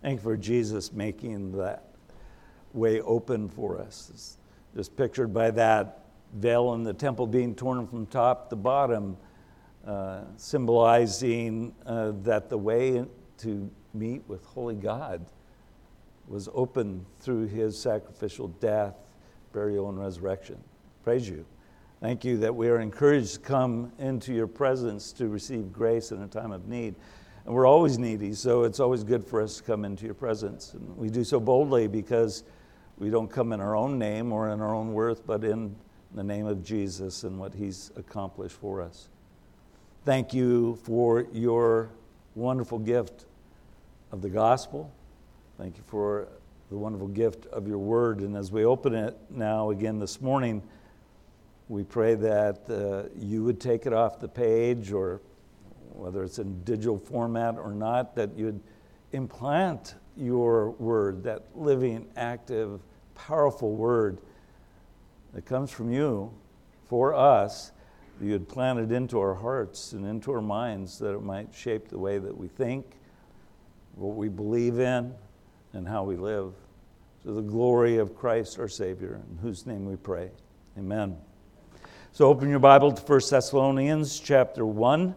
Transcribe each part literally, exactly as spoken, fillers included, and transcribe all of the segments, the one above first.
Thank you for Jesus making that way open for us. It's just pictured by that veil in the temple being torn from top to bottom, uh, symbolizing uh, that the way to meet with holy God was open through his sacrificial death, burial, and resurrection. Praise you. Thank you that we are encouraged to come into your presence to receive grace in a time of need. And we're always needy, so it's always good for us to come into your presence. And we do so boldly because we don't come in our own name or in our own worth, but in the name of Jesus and what he's accomplished for us. Thank you for your wonderful gift of the gospel. Thank you for the wonderful gift of your word. And as we open it now again this morning, we pray that uh, you would take it off the page, or whether it's in digital format or not, that you'd implant your word, that living, active, powerful word that comes from you for us, that you'd plant it into our hearts and into our minds, that it might shape the way that we think, what we believe in, and how we live. To the glory of Christ our Savior, in whose name we pray. Amen. So open your Bible to First Thessalonians chapter one.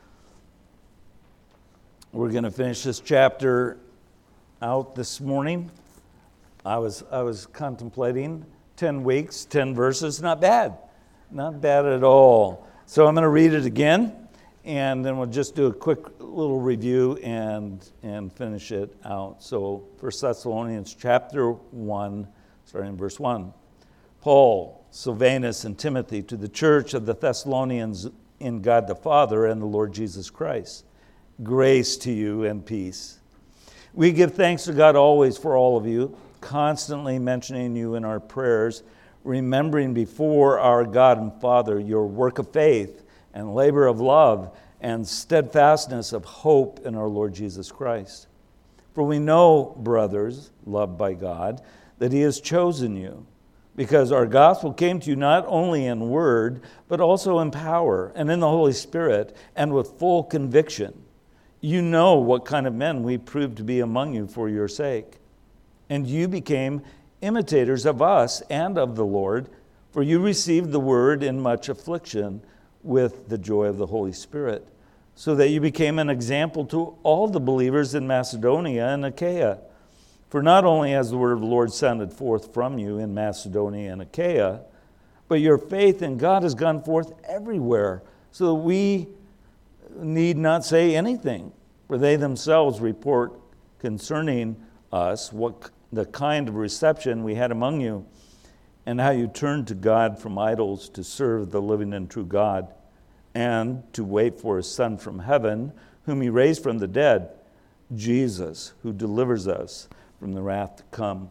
We're going to finish this chapter out this morning. I was I was contemplating ten weeks, ten verses. Not bad. Not bad at all. So I'm going to read it again, and then we'll just do a quick little review and, and finish it out. So First Thessalonians chapter one, starting in verse one. Paul, Silvanus, and Timothy, to the church of the Thessalonians in God the Father and the Lord Jesus Christ. Grace to you and peace. We give thanks to God always for all of you, constantly mentioning you in our prayers, remembering before our God and Father your work of faith and labor of love and steadfastness of hope in our Lord Jesus Christ. For we know, brothers, loved by God, that he has chosen you, because our gospel came to you not only in word, but also in power and in the Holy Spirit and with full conviction. You know what kind of men we proved to be among you for your sake. And you became imitators of us and of the Lord, for you received the word in much affliction with the joy of the Holy Spirit, so that you became an example to all the believers in Macedonia and Achaia. For not only has the word of the Lord sounded forth from you in Macedonia and Achaia, but your faith in God has gone forth everywhere, so that we need not say anything, for they themselves report concerning us what the kind of reception we had among you, and how you turned to God from idols to serve the living and true God, and to wait for his Son from heaven, whom he raised from the dead, Jesus, who delivers us from the wrath to come.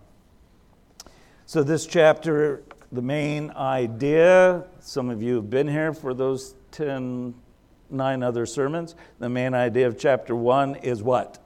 So this chapter, the main idea, some of you have been here for those ten, nine other sermons. The main idea of chapter one is what?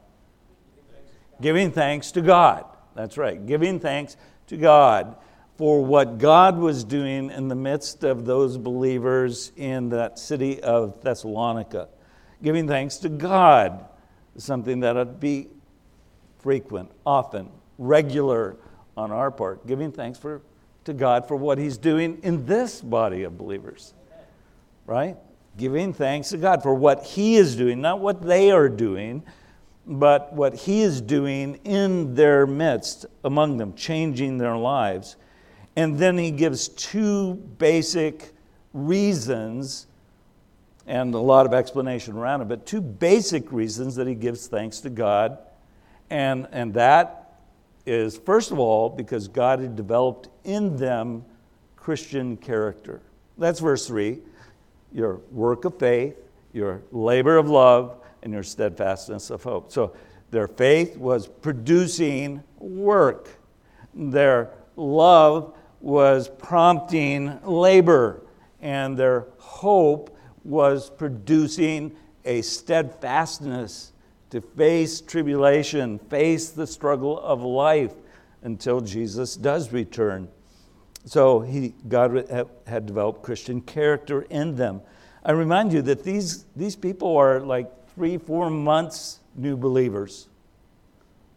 Giving thanks to God. That's right, giving thanks to God for what God was doing in the midst of those believers in that city of Thessalonica. Giving thanks to God is something that would be frequent, often, regular on our part. Giving thanks for to God for what he's doing in this body of believers. Right? Giving thanks to God for what he is doing, not what they are doing, but what he is doing in their midst, among them, changing their lives. And then he gives two basic reasons, and a lot of explanation around it, but two basic reasons that he gives thanks to God. And, and that is, first of all, because God had developed in them Christian character. That's verse three. Your work of faith, your labor of love, and your steadfastness of hope. So their faith was producing work. Their love was prompting labor. And their hope was producing a steadfastness to face tribulation, face the struggle of life until Jesus does return. So he, God had developed Christian character in them. I remind you that these, these people are like three, four months new believers.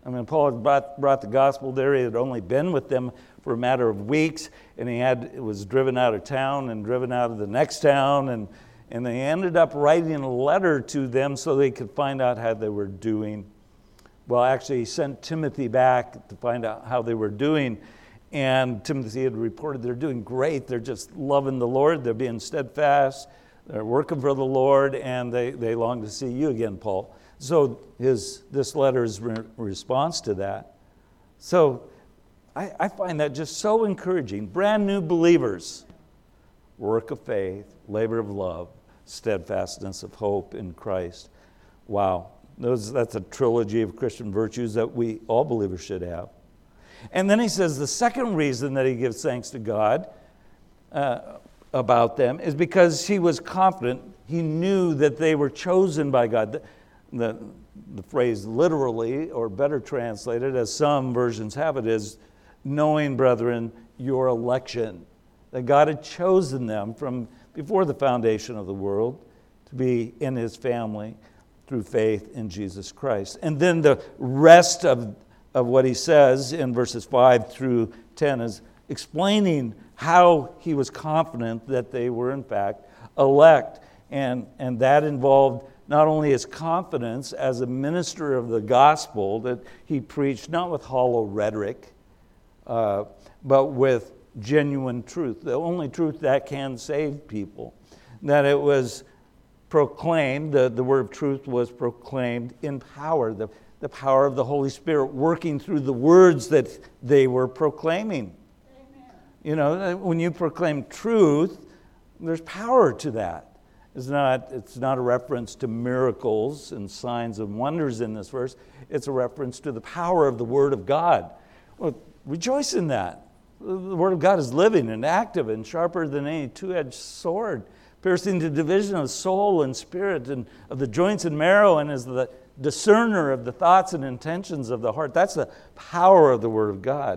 I mean, Paul had brought, brought the gospel there. He had only been with them for a matter of weeks, and he had was driven out of town and driven out of the next town, and, and they ended up writing a letter to them so they could find out how they were doing. Well, actually, he sent Timothy back to find out how they were doing, and Timothy had reported they're doing great. They're just loving the Lord. They're being steadfast. They're working for the Lord, and they, they long to see you again, Paul. So his this letter is a response to that. So I, I find that just so encouraging. Brand new believers, work of faith, labor of love, steadfastness of hope in Christ. Wow, those that's a trilogy of Christian virtues that we all believers should have. And then he says the second reason that he gives thanks to God uh, about them is because he was confident. He knew that they were chosen by God. The, the, the phrase literally, or better translated, as some versions have it, is knowing, brethren, your election. That God had chosen them from before the foundation of the world to be in his family through faith in Jesus Christ. And then the rest of, of what he says in verses five through ten is explaining how he was confident that they were in fact elect. And, and that involved not only his confidence as a minister of the gospel, that he preached not with hollow rhetoric, uh, but with genuine truth, the only truth that can save people. That it was proclaimed, the, the word of truth was proclaimed in power, the, the power of the Holy Spirit working through the words that they were proclaiming. Amen. You know, when you proclaim truth, there's power to that. It's not, it's not a reference to miracles and signs and wonders in this verse. It's a reference to the power of the Word of God. Well, rejoice in that. The Word of God is living and active and sharper than any two-edged sword, piercing the division of soul and spirit and of the joints and marrow, and is the discerner of the thoughts and intentions of the heart. That's the power of the Word of God.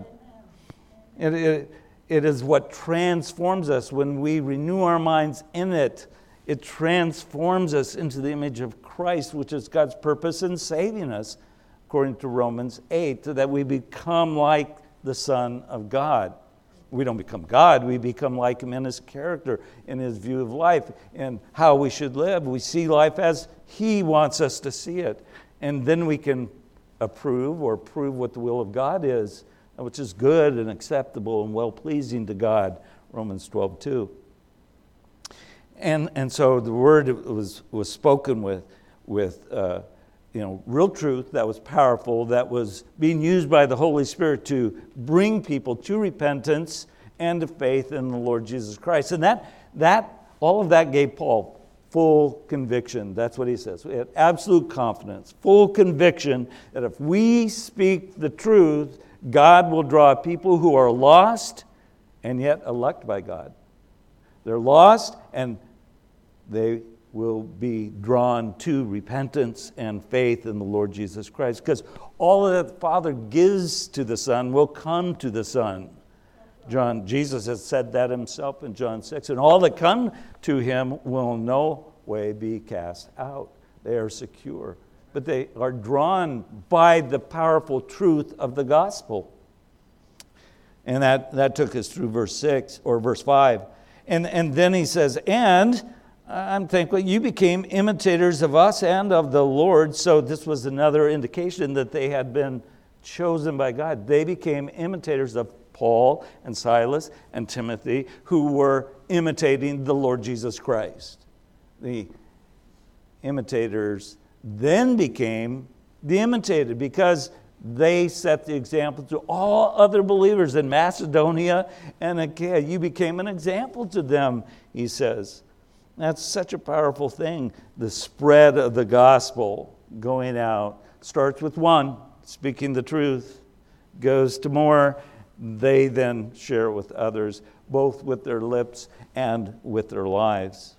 It, it, it is what transforms us when we renew our minds in it. It transforms us into the image of Christ, which is God's purpose in saving us, according to Romans eight, so that we become like the Son of God. We don't become God, we become like him in his character, in his view of life, and how we should live. We see life as he wants us to see it. And then we can approve or prove what the will of God is, which is good and acceptable and well-pleasing to God, Romans twelve two. And and so the word was was spoken with with uh, you know real truth that was powerful, that was being used by the Holy Spirit to bring people to repentance and to faith in the Lord Jesus Christ. And that that all of that gave Paul full conviction. That's what he says. We had absolute confidence, full conviction that if we speak the truth, God will draw people who are lost and yet elect by God. They're lost, and they will be drawn to repentance and faith in the Lord Jesus Christ. Because all that the Father gives to the Son will come to the Son. John, Jesus has said that himself in John six. And all that come to him will in no way be cast out. They are secure. But they are drawn by the powerful truth of the gospel. And that, that took us through verse six or verse five. And, and then he says, and I'm thankful you became imitators of us and of the Lord. So this was another indication that they had been chosen by God. They became imitators of Paul and Silas and Timothy, who were imitating the Lord Jesus Christ. The imitators then became the imitated because they set the example to all other believers in Macedonia and Achaia. You became an example to them, he says. That's such a powerful thing. The spread of the gospel going out starts with one, speaking the truth, goes to more. They then share it with others, both with their lips and with their lives.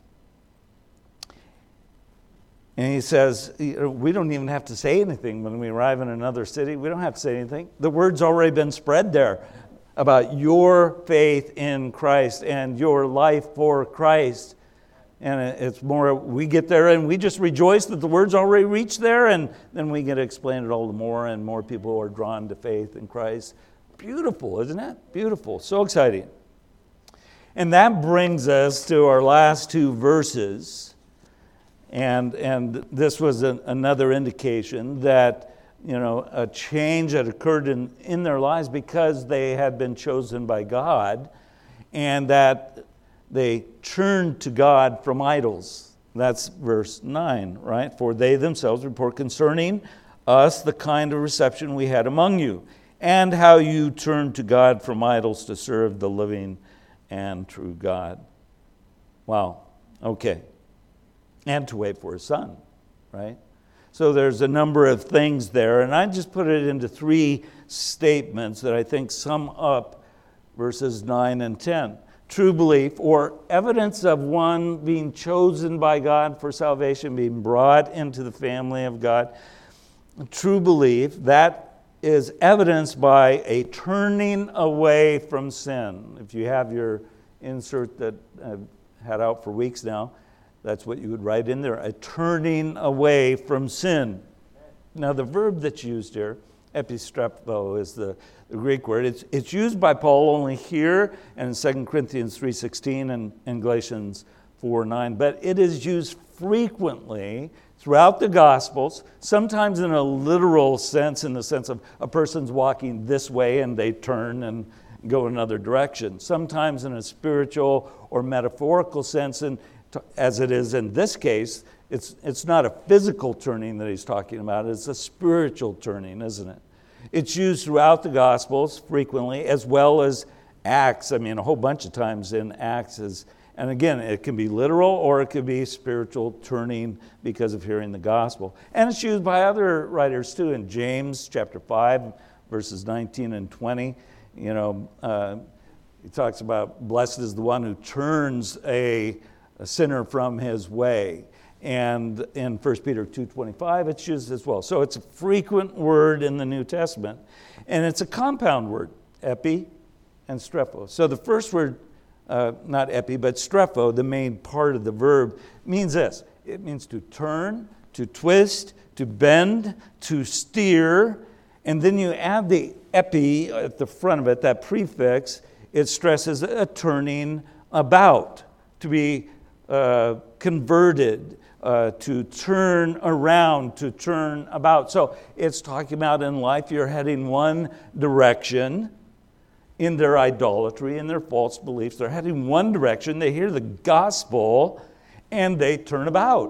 And he says, we don't even have to say anything when we arrive in another city. We don't have to say anything. The word's already been spread there about your faith in Christ and your life for Christ. And it's more, we get there and we just rejoice that the word's already reached there, and then we get to explain it all the more, and more people are drawn to faith in Christ. Beautiful, isn't it? Beautiful. So exciting. And that brings us to our last two verses. And and this was an, another indication that, you know, a change had occurred in, in their lives because they had been chosen by God, and that they turned to God from idols. That's verse nine, right? For they themselves report concerning us the kind of reception we had among you, and how you turned to God from idols to serve the living and true God. Wow, okay. And to wait for His Son, right? So there's a number of things there, and I just put it into three statements that I think sum up verses nine and ten. True belief, or evidence of one being chosen by God for salvation, being brought into the family of God. True belief, that is evidenced by a turning away from sin. If you have your insert that I've had out for weeks now, that's what you would write in there, a turning away from sin. Now the verb that's used here, epistrepho, is the, the Greek word. It's, it's used by Paul only here and in Second Corinthians three sixteen and, and Galatians four nine, but it is used frequently throughout the Gospels, sometimes in a literal sense, in the sense of a person's walking this way and they turn and go another direction. Sometimes in a spiritual or metaphorical sense, and as it is in this case, it's it's not a physical turning that he's talking about, it's a spiritual turning, isn't it? It's used throughout the Gospels frequently, as well as Acts. I mean, a whole bunch of times in Acts is, and again, it can be literal or it could be spiritual turning because of hearing the gospel. And it's used by other writers too. In James chapter five, verses nineteen and twenty, you know, uh, he talks about blessed is the one who turns a, a sinner from his way. And in First Peter two twenty-five, it's used as well. So it's a frequent word in the New Testament. And it's a compound word, epi and strepho. So the first word, uh, not epi, but strepho, the main part of the verb, means this. It means to turn, to twist, to bend, to steer. And then you add the epi at the front of it, that prefix. It stresses a turning about, to be uh, converted, Uh, to turn around, to turn about. So it's talking about in life you're heading one direction in their idolatry, in their false beliefs. They're heading one direction. They hear the gospel and they turn about.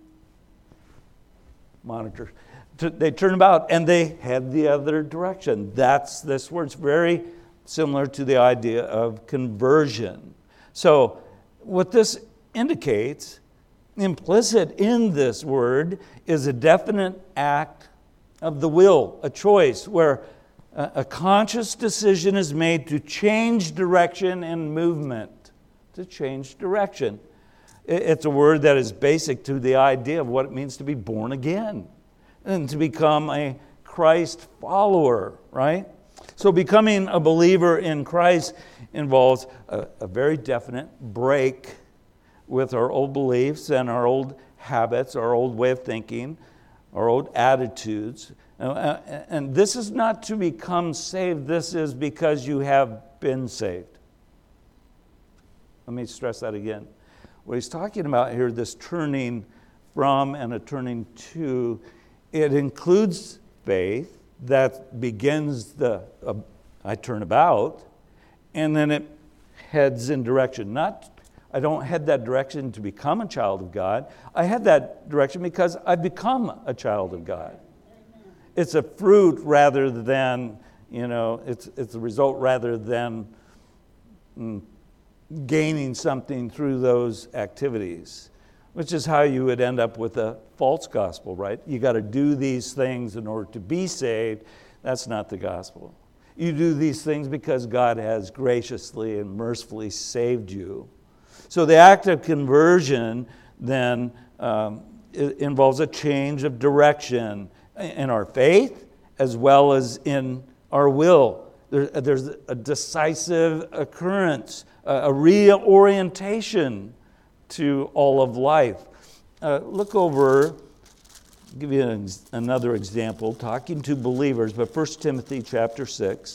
Monitor. They turn about and they head the other direction. That's this word. It's very similar to the idea of conversion. So what this indicates, implicit in this word, is a definite act of the will, a choice where a, a conscious decision is made to change direction and movement, to change direction. It, it's a word that is basic to the idea of what it means to be born again and to become a Christ follower, right? So becoming a believer in Christ involves a, a very definite break with our old beliefs and our old habits, our old way of thinking, our old attitudes. And this is not to become saved. This is because you have been saved. Let me stress that again. What he's talking about here, this turning from and a turning to, it includes faith that begins the, uh, I turn about, and then it heads in direction. Not I don't head that direction to become a child of God. I head that direction because I've become a child of God. It's a fruit rather than, you know, it's it's a result rather than mm, gaining something through those activities, which is how you would end up with a false gospel, right? You got to do these things in order to be saved. That's not the gospel. You do these things because God has graciously and mercifully saved you. So the act of conversion then um, involves a change of direction in our faith as well as in our will. There, there's a decisive occurrence, a reorientation to all of life. Uh, look over, I'll give you an, another example, talking to believers, but First Timothy chapter six,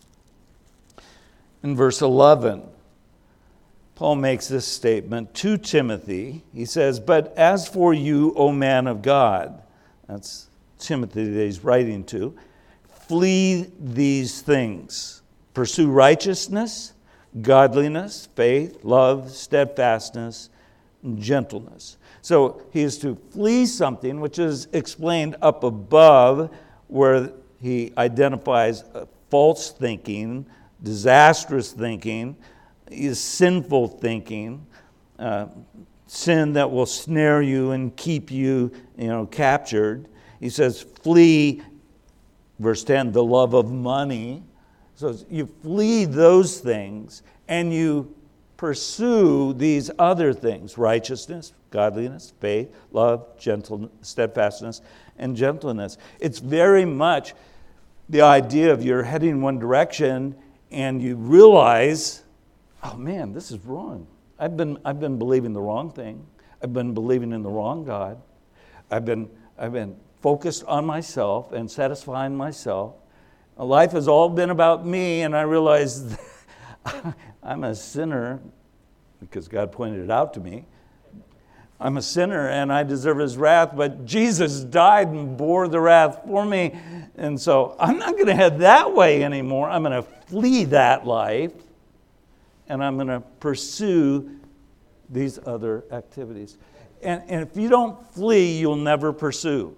in verse eleven. Paul makes this statement to Timothy. He says, "But as for you, O man of God," that's Timothy that he's writing to, "flee these things. Pursue righteousness, godliness, faith, love, steadfastness, and gentleness." So he is to flee something which is explained up above, where he identifies false thinking, disastrous thinking, is sinful thinking, uh, sin that will snare you and keep you, you know, captured. He says, flee, verse ten, the love of money. So you flee those things and you pursue these other things: righteousness, godliness, faith, love, gentleness, steadfastness, and gentleness. It's very much the idea of you're heading one direction and you realize, oh man, this is wrong. I've been I've been believing the wrong thing. I've been believing in the wrong God. I've been I've been focused on myself and satisfying myself. Life has all been about me, and I realize I'm a sinner because God pointed it out to me. I'm a sinner and I deserve His wrath, but Jesus died and bore the wrath for me. And so I'm not going to head that way anymore. I'm going to flee that life. And I'm going to pursue these other activities. And, and if you don't flee, you'll never pursue.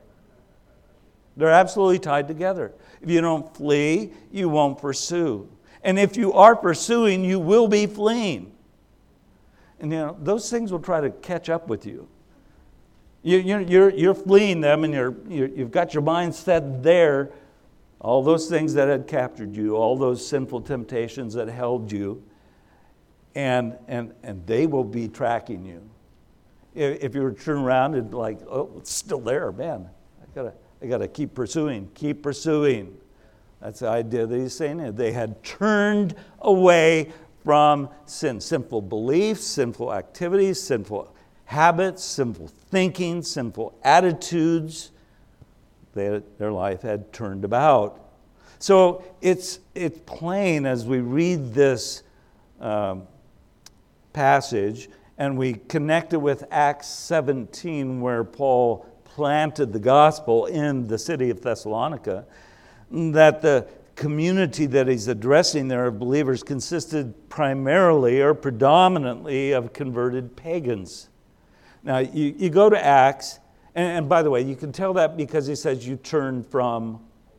They're absolutely tied together. If you don't flee, you won't pursue. And if you are pursuing, you will be fleeing. And you know, those things will try to catch up with you. you you're, you're, you're fleeing them, and you're, you're, you've got your mind set there. All those things that had captured you, all those sinful temptations that held you. And, and and they will be tracking you. If, if you were to turn around and like, oh, it's still there, man. I gotta, I gotta keep pursuing, keep pursuing. That's the idea that he's saying. They had turned away from sin, sinful beliefs, sinful activities, sinful habits, sinful thinking, sinful attitudes. They, their life had turned about. So it's it's plain as we read this Um, passage, and we connect it with Acts seventeen, where Paul planted the gospel in the city of Thessalonica, that the community that he's addressing there of believers consisted primarily or predominantly of converted pagans. Now, you, you go to Acts, and, and by the way, you can tell that because he says you turn from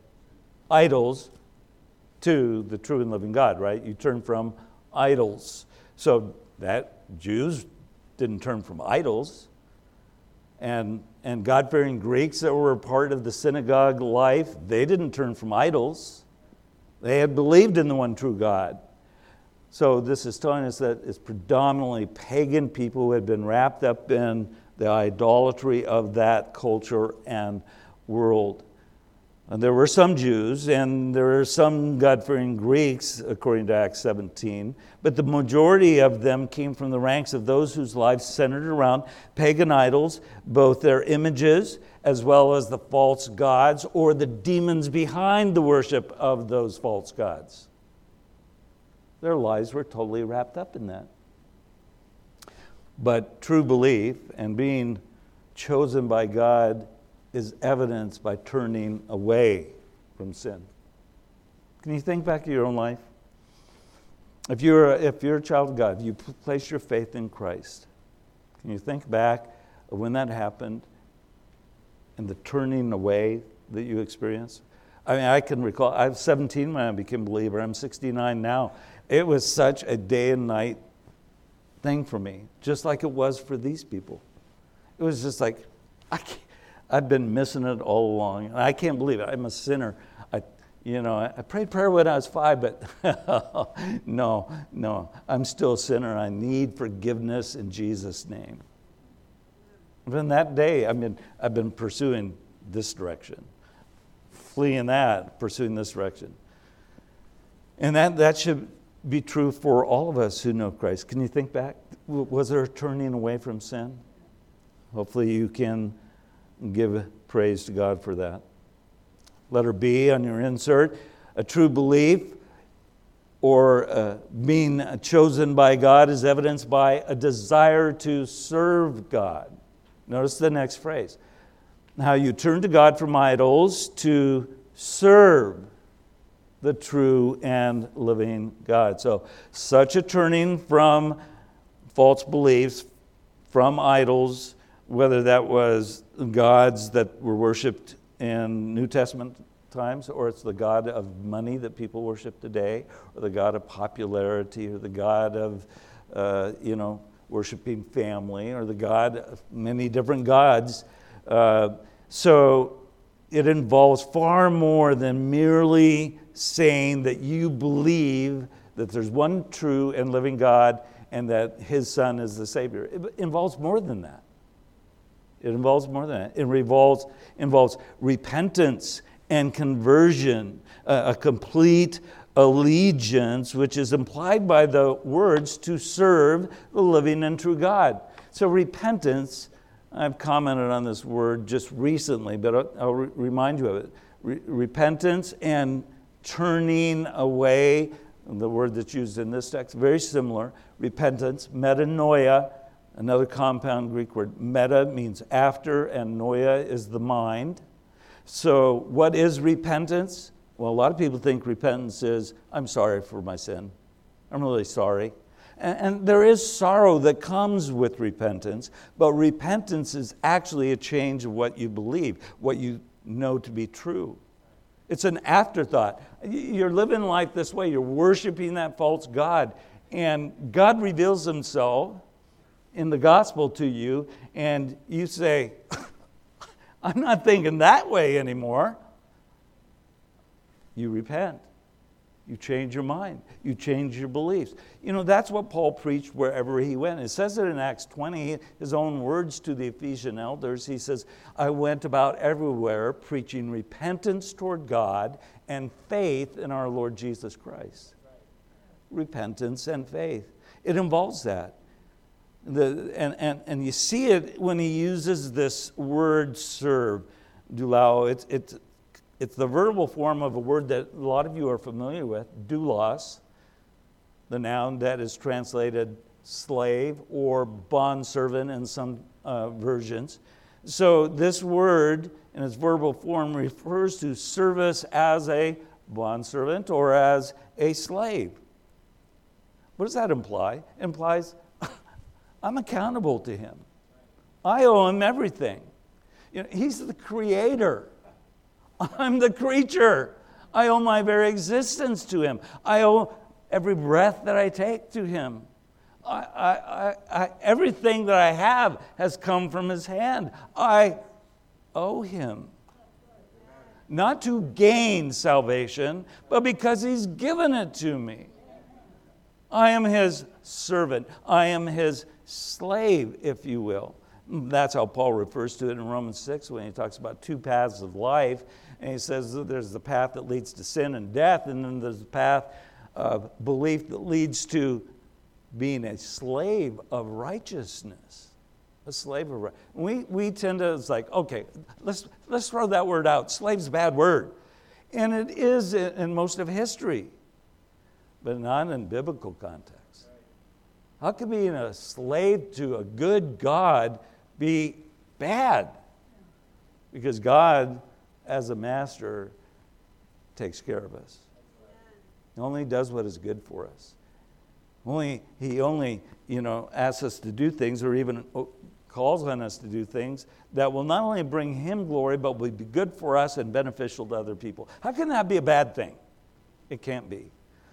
idols to the true and living God, right? You turn from idols. So that Jews didn't turn from idols. And, and God-fearing Greeks that were a part of the synagogue life, they didn't turn from idols. They had believed in the one true God. So this is telling us that it's predominantly pagan people who had been wrapped up in the idolatry of that culture and world. And there were some Jews, and there were some God-fearing Greeks, according to Acts seventeen, but the majority of them came from the ranks of those whose lives centered around pagan idols, both their images as well as the false gods or the demons behind the worship of those false gods. Their lives were totally wrapped up in that. But true belief and being chosen by God is evidenced by turning away from sin. Can you think back to your own life? If you're a, if you're a child of God, you place your faith in Christ. Can you think back of when that happened and the turning away that you experienced? I mean, I can recall, I was seventeen when I became a believer. I'm sixty-nine now. It was such a day and night thing for me, just like it was for these people. It was just like, I can't, I've been missing it all along. And I can't believe it. I'm a sinner. I, you know, I prayed prayer when I was five, but no, no. I'm still a sinner. I need forgiveness in Jesus' name. From that day, I've been, I've been pursuing this direction. Fleeing that, pursuing this direction. And that, that should be true for all of us who know Christ. Can you think back? Was there a turning away from sin? Hopefully you can give praise to God for that. Letter B on your insert, a true belief or uh, being chosen by God is evidenced by a desire to serve God. Notice the next phrase. How you turn to God from idols to serve the true and living God. So such a turning from false beliefs, from idols, whether that was gods that were worshipped in New Testament times, or it's the god of money that people worship today, or the god of popularity, or the god of, uh, you know, worshiping family, or the god of many different gods. Uh, so it involves far more than merely saying that you believe that there's one true and living God and that His Son is the Savior. It involves more than that. It involves more than that. It involves, involves repentance and conversion, uh, a complete allegiance, which is implied by the words to serve the living and true God. So repentance, I've commented on this word just recently, but I'll, I'll re- remind you of it. Re- repentance and turning away, the word that's used in this text, very similar. Repentance, metanoia, another compound Greek word. Meta means after, and noia is the mind. So what is repentance? Well, a lot of people think repentance is, I'm sorry for my sin. I'm really sorry. And, and there is sorrow that comes with repentance, but repentance is actually a change of what you believe, what you know to be true. It's an afterthought. You're living life this way. You're worshiping that false god. And God reveals Himself in the gospel to you, and you say, I'm not thinking that way anymore. You repent. You change your mind. You change your beliefs. You know, that's what Paul preached wherever he went. It says it in Acts twenty, his own words to the Ephesian elders. He says, I went about everywhere preaching repentance toward God and faith in our Lord Jesus Christ. Repentance and faith. It involves that. The, and, and, and you see it when he uses this word serve, doulao. It's, it's, it's the verbal form of a word that a lot of you are familiar with, doulos, the noun that is translated slave or bondservant in some uh, versions. So this word in its verbal form refers to service as a bondservant or as a slave. What does that imply? It implies I'm accountable to Him. I owe Him everything. You know, He's the creator. I'm the creature. I owe my very existence to Him. I owe every breath that I take to Him. I, I, I, I, everything that I have has come from His hand. I owe Him. Not to gain salvation, but because He's given it to me. I am His servant. I am His slave, if you will. That's how Paul refers to it in Romans six when he talks about two paths of life. And he says that there's the path that leads to sin and death, and then there's the path of belief that leads to being a slave of righteousness. A slave of righteousness. We, we tend to, it's like, okay, let's, let's throw that word out. Slave's a bad word. And it is in, in most of history, but not in biblical context. How can being a slave to a good God be bad? Because God, as a master, takes care of us. He only does what is good for us. Only He only, you know, asks us to do things, or even calls on us to do things that will not only bring Him glory, but will be good for us and beneficial to other people. How can that be a bad thing? It can't be.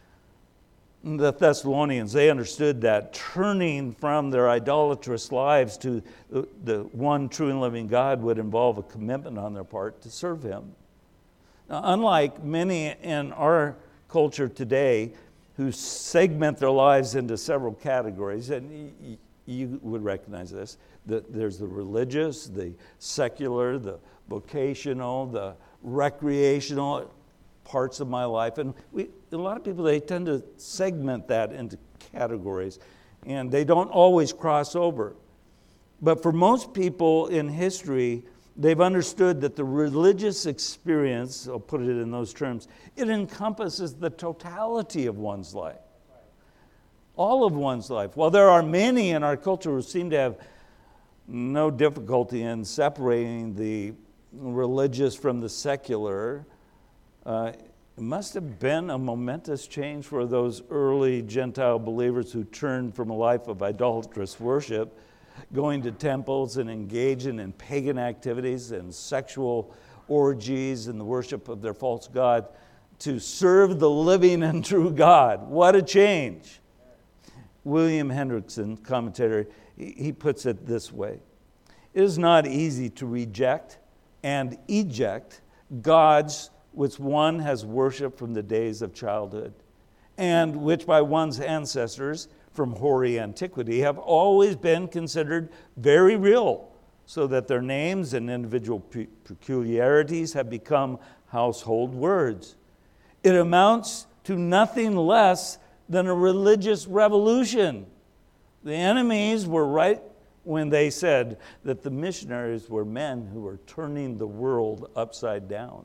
The Thessalonians, they understood that turning from their idolatrous lives to the, the one true and living God would involve a commitment on their part to serve Him. Now, unlike many in our culture today who segment their lives into several categories, and you, you would recognize this, the, there's the religious, the secular, the vocational, the recreational. parts of my life. And we, a lot of people, they tend to segment that into categories, and they don't always cross over. But for most people in history, they've understood that the religious experience, I'll put it in those terms, it encompasses the totality of one's life. All of one's life. While there are many in our culture who seem to have no difficulty in separating the religious from the secular, uh, it must have been a momentous change for those early Gentile believers who turned from a life of idolatrous worship, going to temples and engaging in pagan activities and sexual orgies and the worship of their false god, to serve the living and true God. What a change. William Hendrickson, commentator, he puts it this way: it is not easy to reject and eject gods which one has worshipped from the days of childhood, and which by one's ancestors from hoary antiquity have always been considered very real, so that their names and individual pe- peculiarities have become household words. It amounts to nothing less than a religious revolution. The enemies were right when they said that the missionaries were men who were turning the world upside down.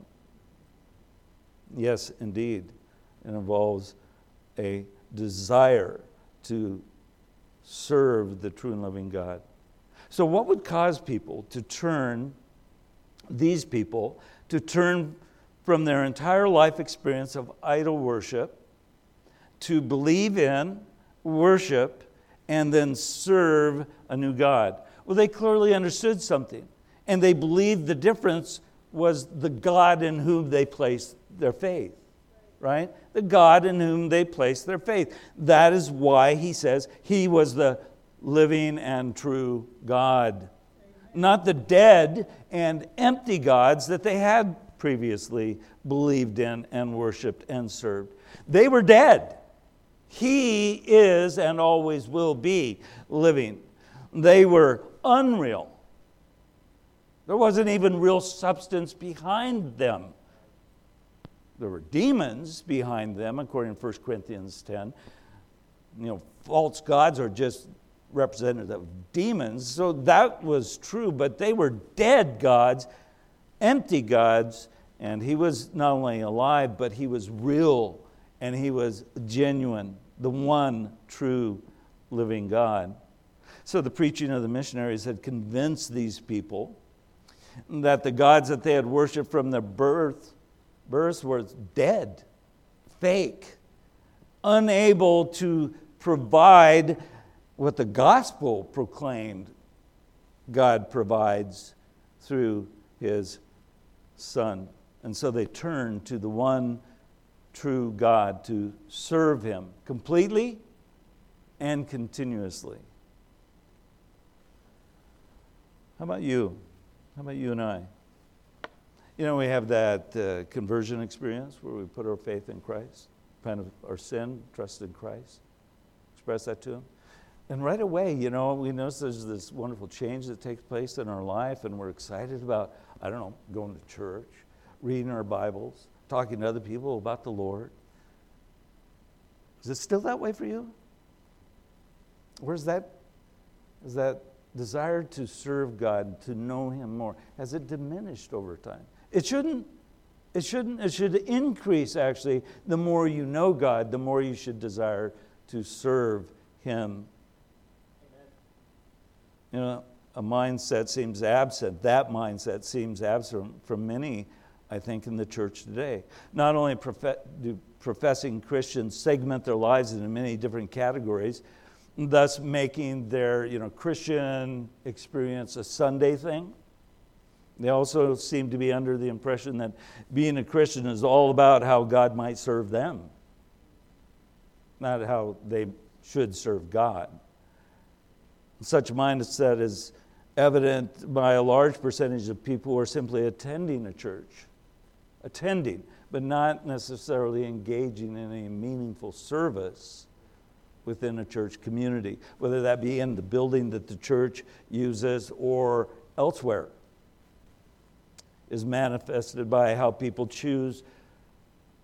Yes, indeed, it involves a desire to serve the true and living God. So what would cause people to turn, these people, to turn from their entire life experience of idol worship to believe in, worship, and then serve a new God? Well, they clearly understood something, and they believed the difference was the God in whom they placed their faith, right? The God in whom they placed their faith. That is why he says he was the living and true God, not the dead and empty gods that they had previously believed in and worshiped and served. They were dead. He is and always will be living. They were unreal. There wasn't even real substance behind them. There were demons behind them, according to First Corinthians ten. You know, false gods are just representative of demons. So that was true, but they were dead gods, empty gods, and he was not only alive, but he was real, and he was genuine, the one true living God. So the preaching of the missionaries had convinced these people that the gods that they had worshipped from their birth, birth were dead, fake, unable to provide what the gospel proclaimed God provides through his Son. And so they turned to the one true God to serve him completely and continuously. How about you? How about you and I? You know, we have that uh, conversion experience where we put our faith in Christ, repent of our sin, trust in Christ, express that to him. And right away, you know, we notice there's this wonderful change that takes place in our life, and we're excited about, I don't know, going to church, reading our Bibles, talking to other people about the Lord. Is it still that way for you? Where's that, is that desire to serve God, to know him more, has it diminished over time? It shouldn't. It shouldn't. It should increase, actually. The more you know God, the more you should desire to serve him. Amen. You know, a mindset seems absent. That mindset seems absent from many, I think, in the church today. Not only profe- do professing Christians segment their lives into many different categories, thus making their, you know, Christian experience a Sunday thing. They also seem to be under the impression that being a Christian is all about how God might serve them, not how they should serve God. Such a mindset is evident by a large percentage of people who are simply attending a church, attending, but not necessarily engaging in any meaningful service within a church community, whether that be in the building that the church uses or elsewhere, is manifested by how people choose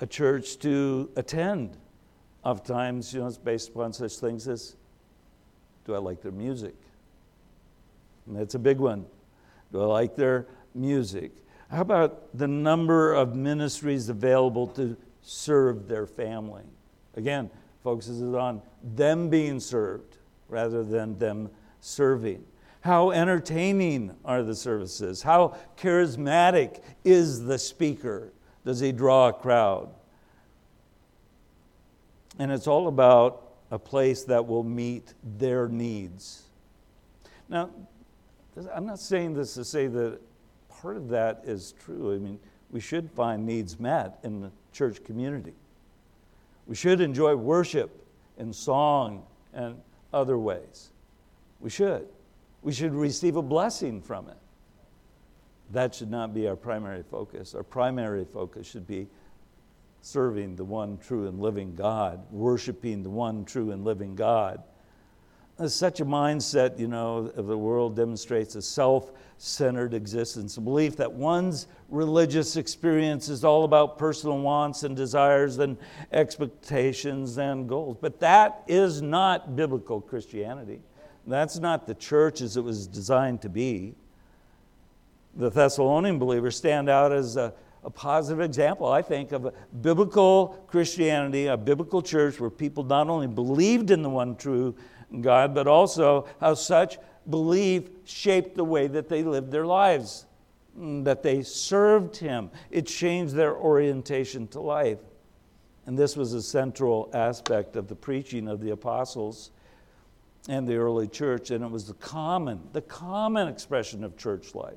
a church to attend. Oftentimes, you know, it's based upon such things as, do I like their music? And that's a big one. Do I like their music? How about the number of ministries available to serve their family? Again, focuses on them being served rather than them serving. How entertaining are the services? How charismatic is the speaker? Does he draw a crowd? And it's all about a place that will meet their needs. Now, I'm not saying this to say that part of that is true. I mean, we should find needs met in the church community. We should enjoy worship and song and other ways. We should. We should receive a blessing from it. That should not be our primary focus. Our primary focus should be serving the one true and living God, worshiping the one true and living God. Such a mindset, you know, of the world demonstrates a self-centered existence, a belief that one's religious experience is all about personal wants and desires and expectations and goals. But that is not biblical Christianity. That's not the church as it was designed to be. The Thessalonian believers stand out as a, a positive example, I think, of a biblical Christianity, a biblical church where people not only believed in the one true God, but also how such belief shaped the way that they lived their lives, that they served Him. It changed their orientation to life. And this was a central aspect of the preaching of the apostles and the early church, and it was the common, the common expression of church life.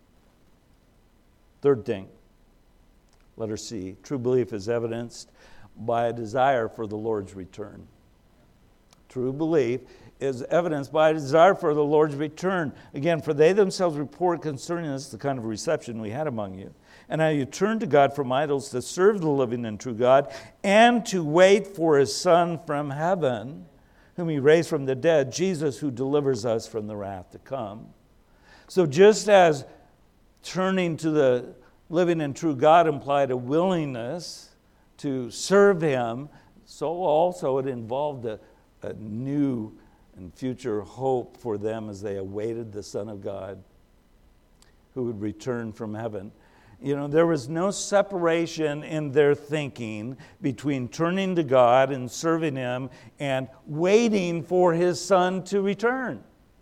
Third thing, letter C, true belief is evidenced by a desire for the Lord's return. True belief is evidenced by a desire for the Lord's return. Again, for they themselves report concerning us the kind of reception we had among you, and how you turned to God from idols to serve the living and true God, and to wait for His Son from heaven, whom He raised from the dead, Jesus, who delivers us from the wrath to come. So just as turning to the living and true God implied a willingness to serve Him, so also it involved a, a new and future hope for them as they awaited the Son of God who would return from heaven. You know, there was no separation in their thinking between turning to God and serving Him and waiting for His Son to return.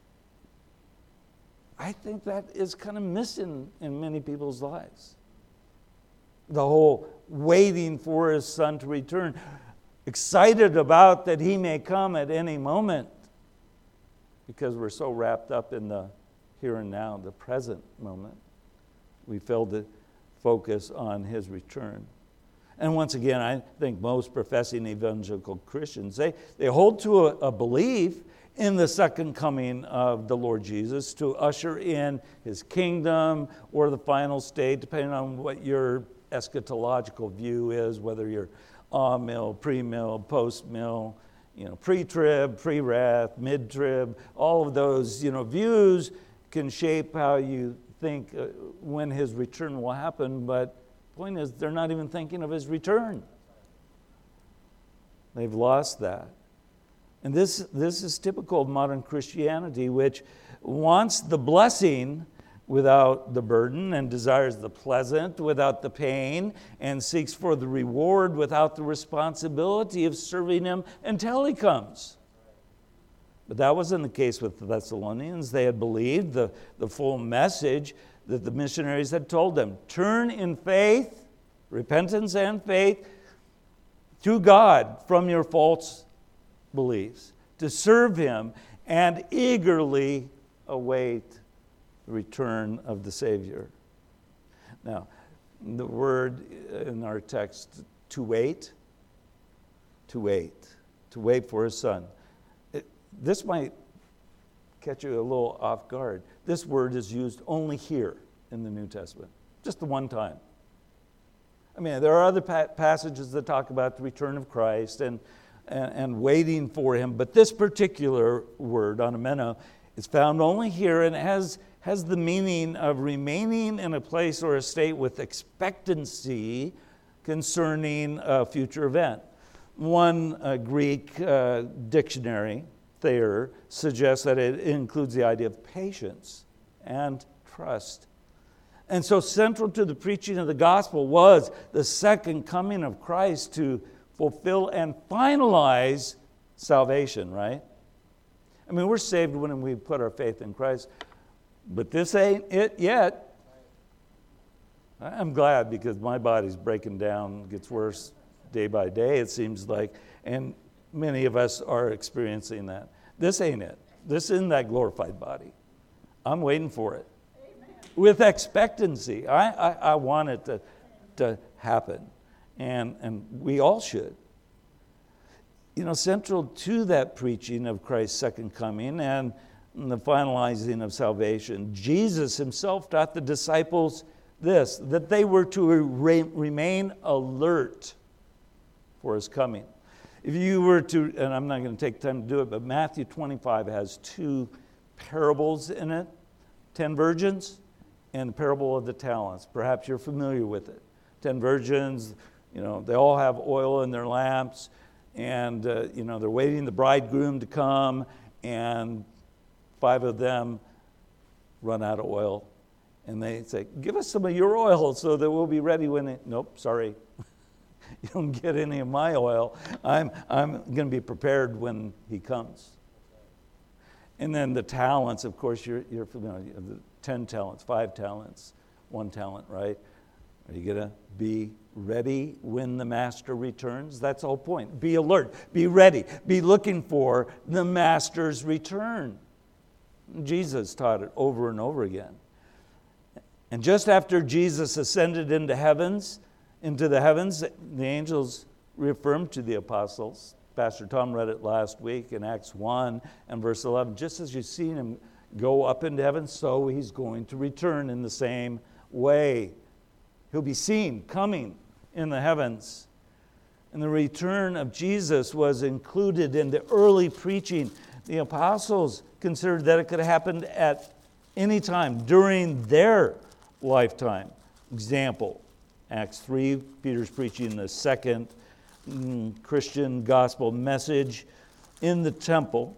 I think that is kind of missing in many people's lives. The whole waiting for His Son to return, excited about that He may come at any moment, because we're so wrapped up in the here and now, the present moment. We fail to focus on His return. And once again, I think most professing evangelical Christians, they, they hold to a, a belief in the second coming of the Lord Jesus to usher in His kingdom or the final state, depending on what your eschatological view is, whether you're a-mill, pre-mill, post-mill, you know, pre-trib, pre-wrath, mid-trib. All of those, you know, views can shape how you think uh, when His return will happen, but the point is they're not even thinking of His return. They've lost that. And this, this is typical of modern Christianity, which wants the blessing without the burden, and desires the pleasant without the pain, and seeks for the reward without the responsibility of serving Him until He comes. But that wasn't the case with the Thessalonians. They had believed the, the full message that the missionaries had told them. Turn in faith, repentance and faith, to God from your false beliefs, to serve Him and eagerly await the return of the Savior. Now, the word in our text, to wait, to wait, to wait for His Son. It, this might catch you a little off guard. This word is used only here in the New Testament, just the one time. I mean, there are other pa- passages that talk about the return of Christ and, and, and waiting for Him, but this particular word, anameno, is found only here, and it has, has the meaning of remaining in a place or a state with expectancy concerning a future event. One uh, Greek uh, dictionary, Thayer, suggests that it includes the idea of patience and trust. And so central to the preaching of the gospel was the second coming of Christ to fulfill and finalize salvation, right? I mean, we're saved when we put our faith in Christ, but this ain't it yet. I'm glad, because my body's breaking down, gets worse day by day, it seems like, and many of us are experiencing that. This ain't it. This isn't that glorified body. I'm waiting for it. Amen. With expectancy. I, I, I want it to, to happen, and, and we all should. You know, central to that preaching of Christ's second coming and the finalizing of salvation, Jesus himself taught the disciples this, that they were to re- remain alert for his coming. If you were to, and I'm not going to take time to do it, but Matthew twenty-five has two parables in it, ten virgins and the parable of the talents. Perhaps you're familiar with it. Ten virgins, you know, they all have oil in their lamps, and, uh, you know, they're waiting the bridegroom to come, and five of them run out of oil. And they say, give us some of your oil so that we'll be ready when it... Nope, sorry. You don't get any of my oil. I'm, I'm going to be prepared when he comes. And then the talents, of course, you're, you're familiar. The ten talents, five talents, one talent, right? Are you going to be ready when the master returns? That's the whole point. Be alert. Be ready. Be looking for the master's return. Jesus taught it over and over again. And just after Jesus ascended into heavens, into the heavens, the angels reaffirmed to the apostles. Pastor Tom read it last week in Acts one and verse eleven. Just as you've seen him go up into heaven, so he's going to return in the same way. He'll be seen coming in the heavens. And the return of Jesus was included in the early preaching. The apostles considered that it could have happened at any time during their lifetime. Example, Acts three, Peter's preaching the second mm, Christian gospel message in the temple.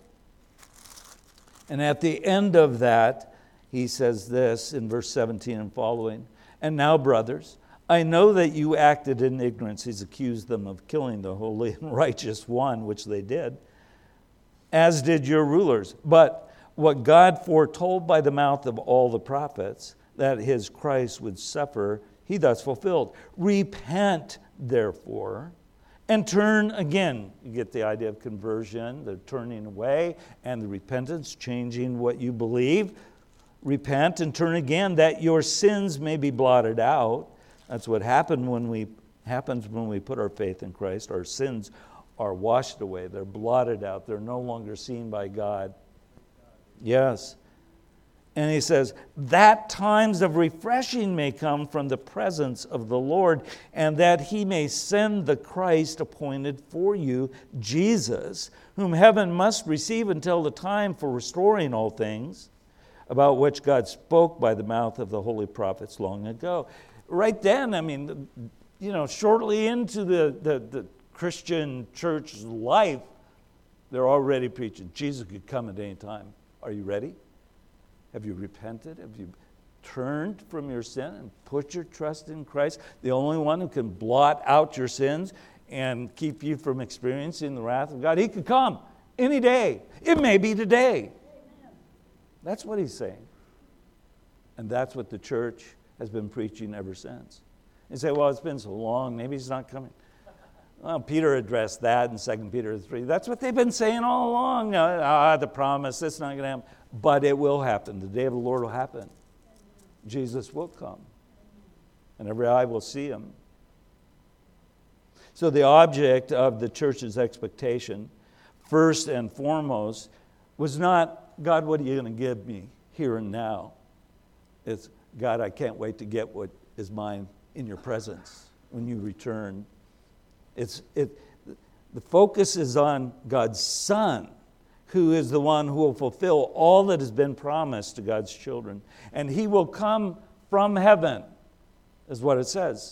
And at the end of that, he says this in verse seventeen and following. And now, brothers, I know that you acted in ignorance. He's accused them of killing the holy and righteous one, which they did, as did your rulers. But what God foretold by the mouth of all the prophets, that his Christ would suffer, he thus fulfilled. Repent, therefore, and turn again. You get the idea of conversion, the turning away, and the repentance, changing what you believe. Repent and turn again, that your sins may be blotted out. That's what happened when we happens when we put our faith in Christ. Our sins are washed away. They're blotted out. They're no longer seen by God. Yes. And he says, that times of refreshing may come from the presence of the Lord, and that he may send the Christ appointed for you, Jesus, whom heaven must receive until the time for restoring all things, about which God spoke by the mouth of the holy prophets long ago. Right then, I mean, you know, shortly into the, the, the Christian church life, they're already preaching, Jesus could come at any time. Are you ready? Have you repented? Have you turned from your sin and put your trust in Christ, the only one who can blot out your sins and keep you from experiencing the wrath of God? He could come any day. It may be today. Amen. That's what he's saying. And that's what the church has been preaching ever since. You say, well, it's been so long, maybe he's not coming. Well, Peter addressed that in Second Peter three. That's what they've been saying all along. Ah, the promise, it's not going to happen. But it will happen. The day of the Lord will happen. Jesus will come. And every eye will see him. So the object of the church's expectation, first and foremost, was not, God, what are you going to give me here and now? It's, God, I can't wait to get what is mine in your presence when you return. It's it. The focus is on God's Son, who is the one who will fulfill all that has been promised to God's children. And he will come from heaven, is what it says.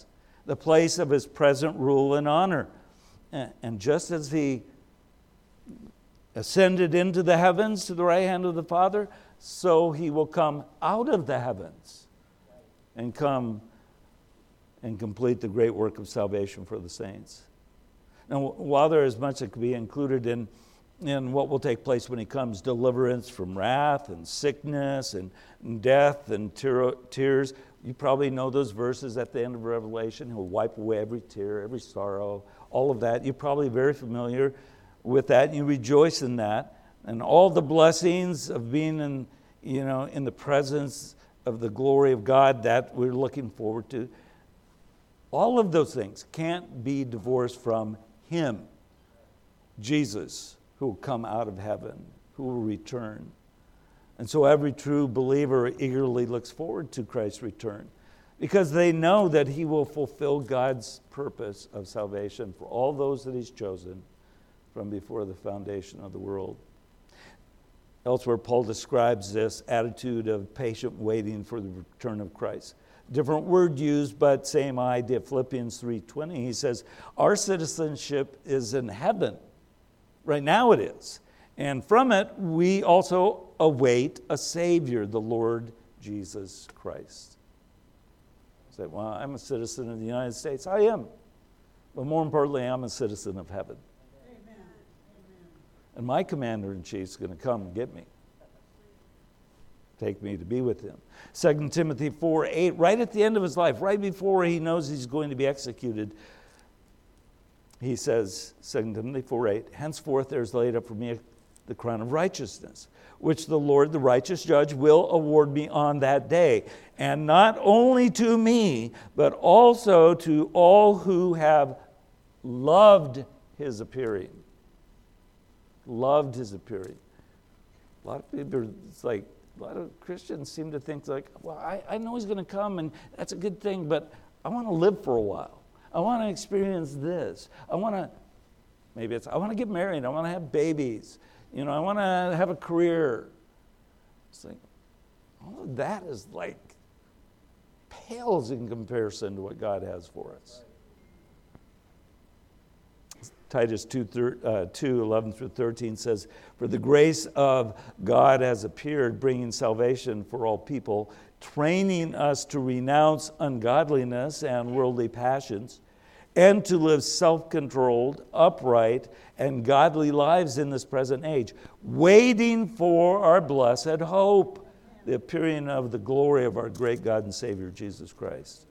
the place of his present rule and honor. And just as he ascended into the heavens to the right hand of the Father, so he will come out of the heavens and come and complete the great work of salvation for the saints. Now, while there is much that could be included in, in what will take place when he comes, deliverance from wrath and sickness and, and death and tear, tears, you probably know those verses at the end of Revelation. He'll wipe away every tear, every sorrow, all of that. You're probably very familiar with that, and you rejoice in that. And all the blessings of being in, you know, in the presence of the glory of God that we're looking forward to. All of those things can't be divorced from him, Jesus, who will come out of heaven, who will return. And so every true believer eagerly looks forward to Christ's return because they know that he will fulfill God's purpose of salvation for all those that he's chosen from before the foundation of the world. Elsewhere, Paul describes this attitude of patient waiting for the return of Christ. Different word used, but same idea. Philippians three twenty, he says, our citizenship is in heaven. Right now it is. And from it, we also await a Savior, the Lord Jesus Christ. You say, well, I'm a citizen of the United States. I am. But more importantly, I'm a citizen of heaven. Amen. And my commander-in-chief is going to come and get me. Take me to be with him. Second Timothy four eight, right at the end of his life, right before he knows he's going to be executed, he says, Second Timothy four eight, henceforth there is laid up for me the crown of righteousness, which the Lord, the righteous judge, will award me on that day. And not only to me, but also to all who have loved his appearing. Loved his appearing. A lot of people, it's like, a lot of Christians seem to think like, well, I, I know he's going to come and that's a good thing, but I want to live for a while. I want to experience this. I want to, maybe it's, I want to get married. I want to have babies. You know, I want to have a career. It's like, all of that is like, pales in comparison to what God has for us. Titus two, eleven through thirteen says, for the grace of God has appeared, bringing salvation for all people, training us to renounce ungodliness and worldly passions, and to live self-controlled, upright, and godly lives in this present age, waiting for our blessed hope, the appearing of the glory of our great God and Savior, Jesus Christ.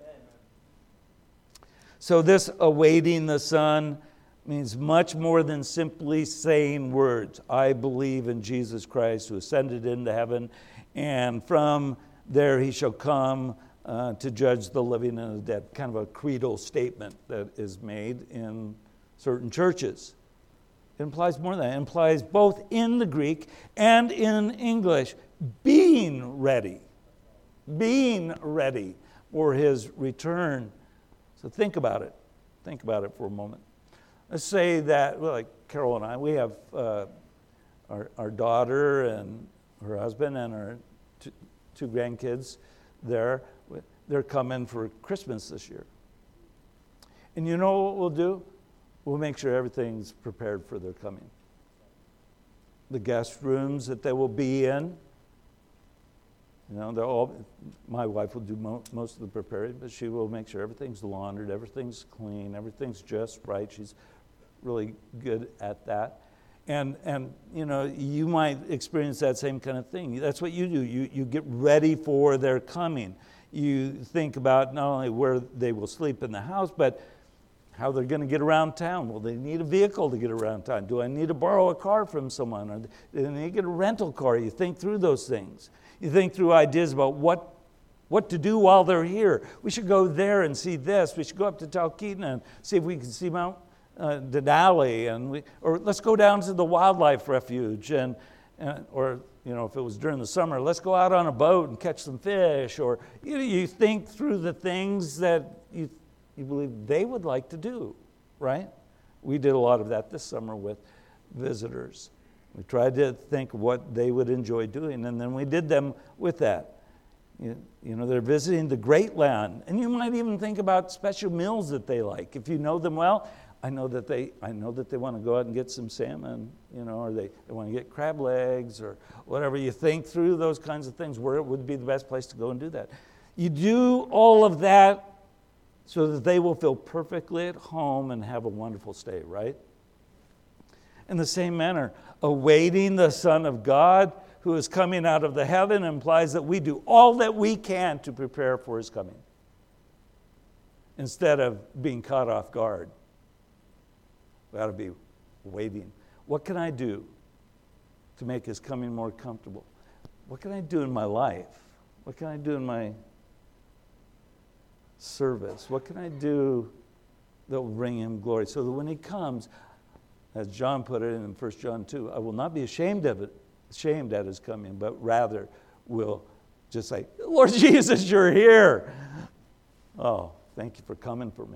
So this awaiting the Son means much more than simply saying words. I believe in Jesus Christ who ascended into heaven, and from there he shall come uh, to judge the living and the dead. Kind of a creedal statement that is made in certain churches. It implies more than that. It implies both in the Greek and in English, being ready. Being ready for his return. So think about it. Think about it for a moment. Let's say that, well, like Carol and I, we have uh, our, our daughter and her husband and our two, two grandkids there. They're coming for Christmas this year. And you know what we'll do? We'll make sure everything's prepared for their coming. The guest rooms that they will be in, you know, they're all, my wife will do mo- most of the preparing, but she will make sure everything's laundered, everything's clean, everything's just right. She's really good at that. And, and you know, you might experience that same kind of thing. That's what you do. You, you get ready for their coming. You think about not only where they will sleep in the house, but how they're going to get around town. Well, they need a vehicle to get around town. Do I need to borrow a car from someone? Or do they need to get a rental car? You think through those things. You think through ideas about what what to do while they're here. We should go there and see this. We should go up to Talkeetna and see if we can see Mount uh, Denali, and we, or let's go down to the wildlife refuge, and, and or you know, if it was during the summer, let's go out on a boat and catch some fish. Or you know, you think through the things that you you believe they would like to do, right? We did a lot of that this summer with visitors. We tried to think what they would enjoy doing, and then we did them with that. You, you know, they're visiting the great land. And you might even think about special meals that they like. If you know them well, I know that they I know that they want to go out and get some salmon, you know, or they, they want to get crab legs or whatever. You think through those kinds of things, where it would be the best place to go and do that. You do all of that so that they will feel perfectly at home and have a wonderful stay, right? In the same manner, awaiting the Son of God who is coming out of the heaven implies that we do all that we can to prepare for his coming instead of being caught off guard. We ought to be waiting. What can I do to make his coming more comfortable? What can I do in my life? What can I do in my service? What can I do that will bring him glory? So that when he comes, as John put it in First John two, I will not be ashamed of it, ashamed at his coming, but rather will just say, Lord Jesus, you're here. Oh, thank you for coming for me.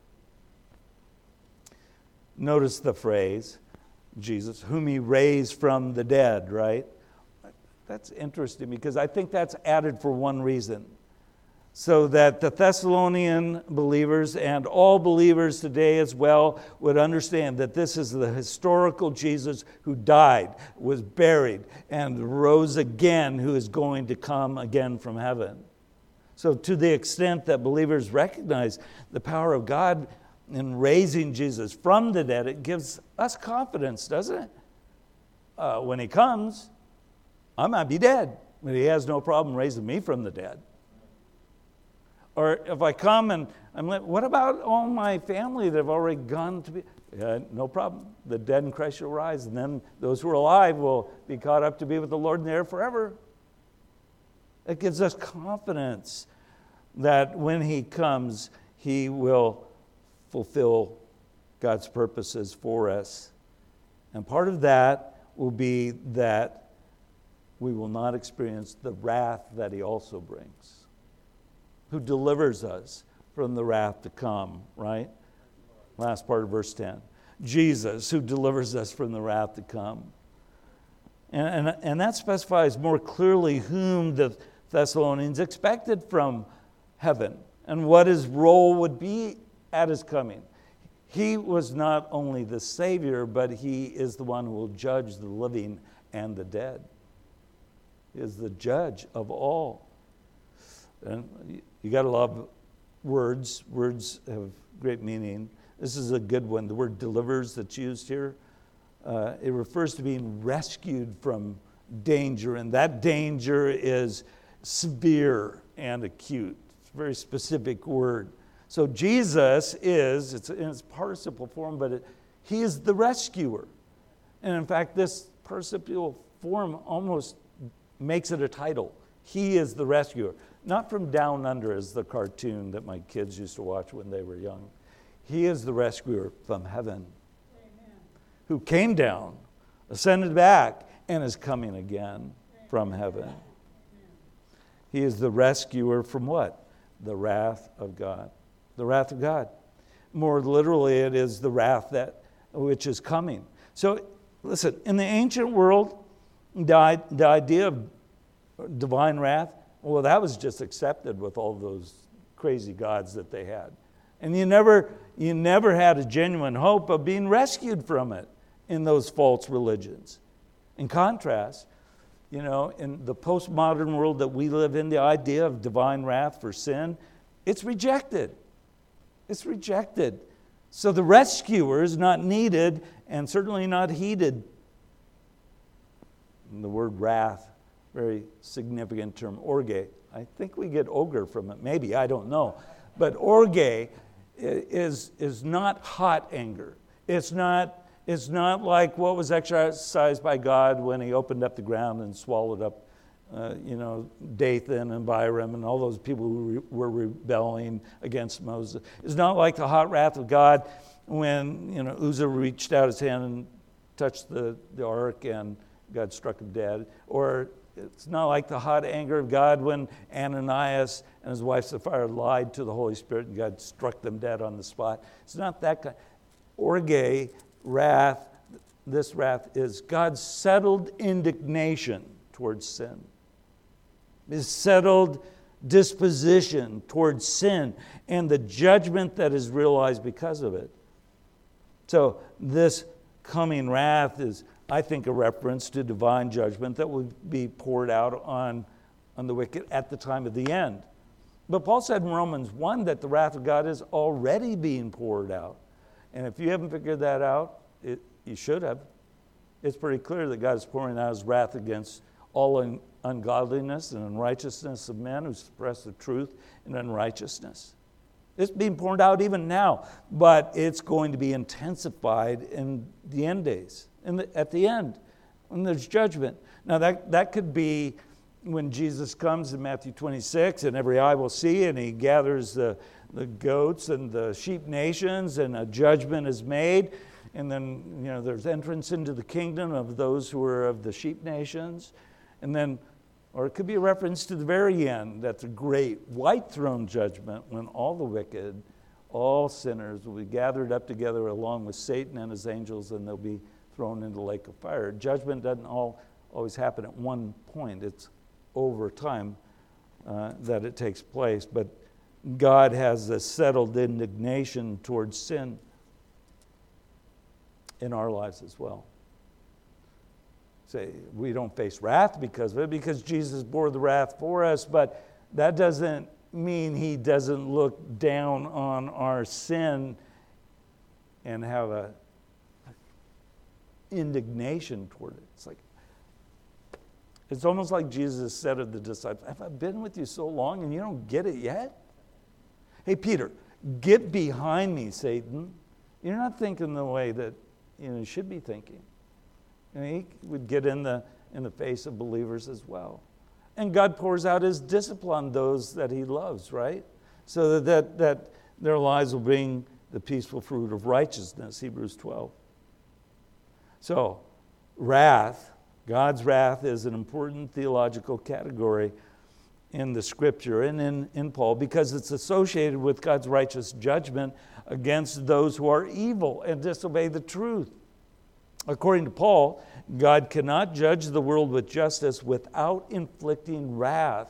Notice the phrase, Jesus, whom he raised from the dead, right? That's interesting because I think that's added for one reason. So that the Thessalonian believers and all believers today as well would understand that this is the historical Jesus who died, was buried, and rose again, who is going to come again from heaven. So to the extent that believers recognize the power of God in raising Jesus from the dead, it gives us confidence, doesn't it? Uh, when he comes, I might be dead, but he has no problem raising me from the dead. Or if I come and I'm like, what about all my family that have already gone to be? Yeah, no problem. The dead in Christ shall rise, and then those who are alive will be caught up to be with the Lord in the air forever. It gives us confidence that when he comes, he will fulfill God's purposes for us. And part of that will be that we will not experience the wrath that he also brings. Who delivers us from the wrath to come, right? Last part of verse ten. Jesus, who delivers us from the wrath to come. And, and, and that specifies more clearly whom the Thessalonians expected from heaven and what his role would be at his coming. He was not only the Savior, but he is the one who will judge the living and the dead. He is the judge of all. And you got to love words. Words have great meaning. This is a good one. The word delivers that's used here, uh, it refers to being rescued from danger, and that danger is severe and acute. It's a very specific word. So Jesus is, it's in its participle form, but it, he is the rescuer. And in fact, this participial form almost makes it a title. He is the rescuer. Not from Down Under as the cartoon that my kids used to watch when they were young. He is the rescuer from heaven. Amen. Who came down, ascended back, and is coming again from heaven. Amen. He is the rescuer from what? The wrath of God. The wrath of God. More literally, it is the wrath that which is coming. So, listen, in the ancient world, the, the idea of divine wrath, well, that was just accepted with all those crazy gods that they had. And you never, you never had a genuine hope of being rescued from it in those false religions. In contrast, you know, in the postmodern world that we live in, the idea of divine wrath for sin, it's rejected. It's rejected. So the rescuer is not needed and certainly not heeded. And the word wrath, very significant term, orge. I think we get ogre from it. Maybe, I don't know. But orge is, is not hot anger. It's not, it's not like what was exercised by God when he opened up the ground and swallowed up, uh, you know, Dathan and Abiram and all those people who re- were rebelling against Moses. It's not like the hot wrath of God when, you know, Uzzah reached out his hand and touched the, the ark and God struck him dead. Or it's not like the hot anger of God when Ananias and his wife Sapphira lied to the Holy Spirit and God struck them dead on the spot. It's not that kind. Orge, wrath, this wrath is God's settled indignation towards sin. His settled disposition towards sin and the judgment that is realized because of it. So this coming wrath is, I think, a reference to divine judgment that will be poured out on, on the wicked at the time of the end. But Paul said in Romans one that the wrath of God is already being poured out. And if you haven't figured that out, it, you should have. It's pretty clear that God is pouring out his wrath against all un- ungodliness and unrighteousness of men who suppress the truth in unrighteousness. It's being poured out even now, but it's going to be intensified in the end days, in the, at the end, when there's judgment. Now that, that could be when Jesus comes in Matthew twenty-six and every eye will see, and he gathers the, the goats and the sheep nations, and a judgment is made. And then, you know, there's entrance into the kingdom of those who are of the sheep nations. And then, or it could be a reference to the very end, that's a great white throne judgment when all the wicked, all sinners will be gathered up together along with Satan and his angels, and they'll be thrown into the lake of fire. Judgment doesn't all, always happen at one point. It's over time uh, that it takes place. But God has a settled indignation towards sin in our lives as well. Say we don't face wrath because of it, because Jesus bore the wrath for us, but that doesn't mean he doesn't look down on our sin and have a indignation toward it. It's like, it's almost like Jesus said of the disciples, have I been with you so long and you don't get it yet? Hey, Peter, get behind me, Satan. You're not thinking the way that you know you should be thinking. And he would get in the in the face of believers as well. And God pours out his discipline on those that he loves, right? So that, that, that their lives will bring the peaceful fruit of righteousness, Hebrews twelve. So, wrath, God's wrath is an important theological category in the scripture and in, in Paul, because it's associated with God's righteous judgment against those who are evil and disobey the truth. According to Paul, God cannot judge the world with justice without inflicting wrath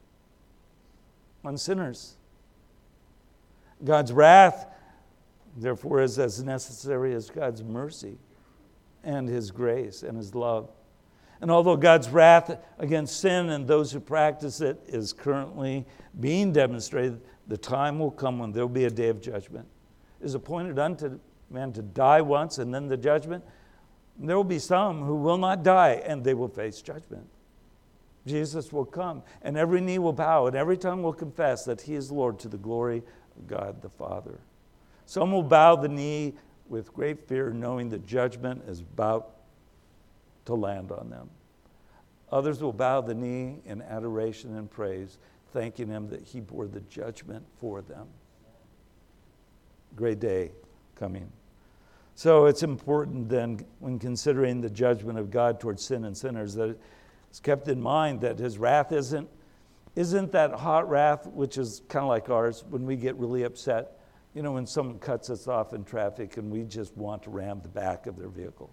on sinners. God's wrath, therefore, is as necessary as God's mercy and his grace and his love. And although God's wrath against sin and those who practice it is currently being demonstrated, the time will come when there will be a day of judgment. It is appointed unto man to die once and then the judgment. There will be some who will not die, and they will face judgment. Jesus will come, and every knee will bow, and every tongue will confess that he is Lord, to the glory of God the Father. Some will bow the knee with great fear, knowing that judgment is about to land on them. Others will bow the knee in adoration and praise, thanking him that he bore the judgment for them. Great day coming. So it's important then, when considering the judgment of God towards sin and sinners, that it's kept in mind that his wrath isn't, isn't that hot wrath, which is kind of like ours, when we get really upset. You know, when someone cuts us off in traffic and we just want to ram the back of their vehicle.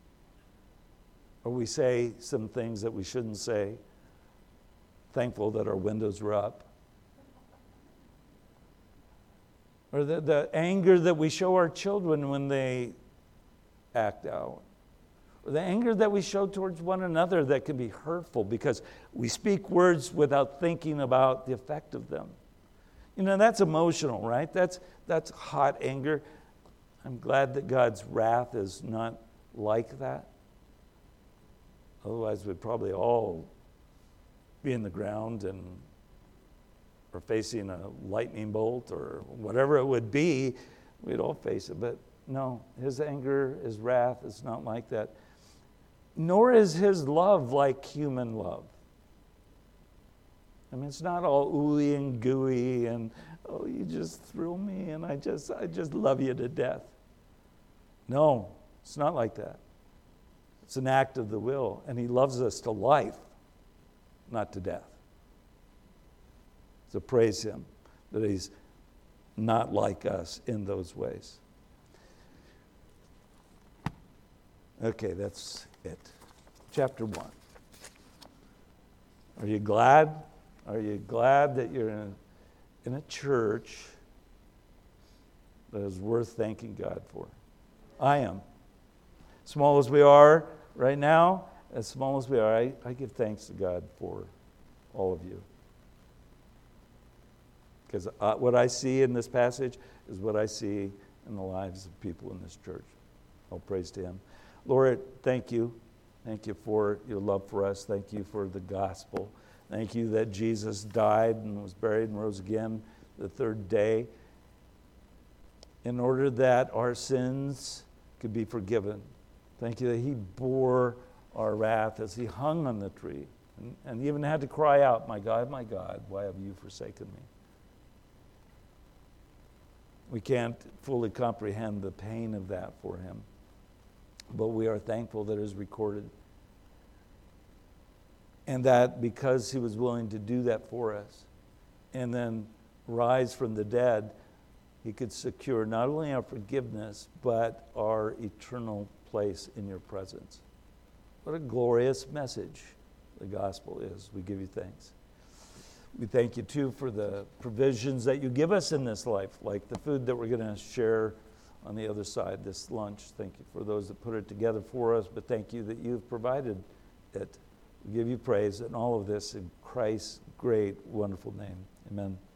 Or we say some things that we shouldn't say, thankful that our windows are up. Or the, the anger that we show our children when they act out. Or the anger that we show towards one another that can be hurtful because we speak words without thinking about the effect of them. You know, that's emotional, right? That's, that's hot anger. I'm glad that God's wrath is not like that. Otherwise, we'd probably all be in the ground and or facing a lightning bolt or whatever it would be, we'd all face it. But no, his anger, his wrath is not like that. Nor is his love like human love. I mean, it's not all ooey and gooey and, oh, you just thrill me and I just, I just love you to death. No, it's not like that. It's an act of the will, and he loves us to life, not to death. So praise him that he's not like us in those ways. Okay, that's it. Chapter one. Are you glad? Are you glad that you're in a, in a church that is worth thanking God for? I am. Small as we are right now, as small as we are, I, I give thanks to God for all of you. Because uh, what I see in this passage is what I see in the lives of people in this church. All praise to Him. Lord, thank you. Thank you for your love for us. Thank you for the gospel. Thank you that Jesus died and was buried and rose again the third day in order that our sins could be forgiven. Thank you that He bore our wrath as He hung on the tree and, and even had to cry out, "My God, my God, why have you forsaken me?" We can't fully comprehend the pain of that for Him, but we are thankful that it is recorded. And that because He was willing to do that for us and then rise from the dead, He could secure not only our forgiveness, but our eternal place in your presence. What a glorious message the gospel is. We give you thanks. We thank you, too, for the provisions that you give us in this life, like the food that we're going to share on the other side, this lunch. Thank you for those that put it together for us, but thank you that you've provided it. We give you praise in all of this in Christ's great, wonderful name. Amen.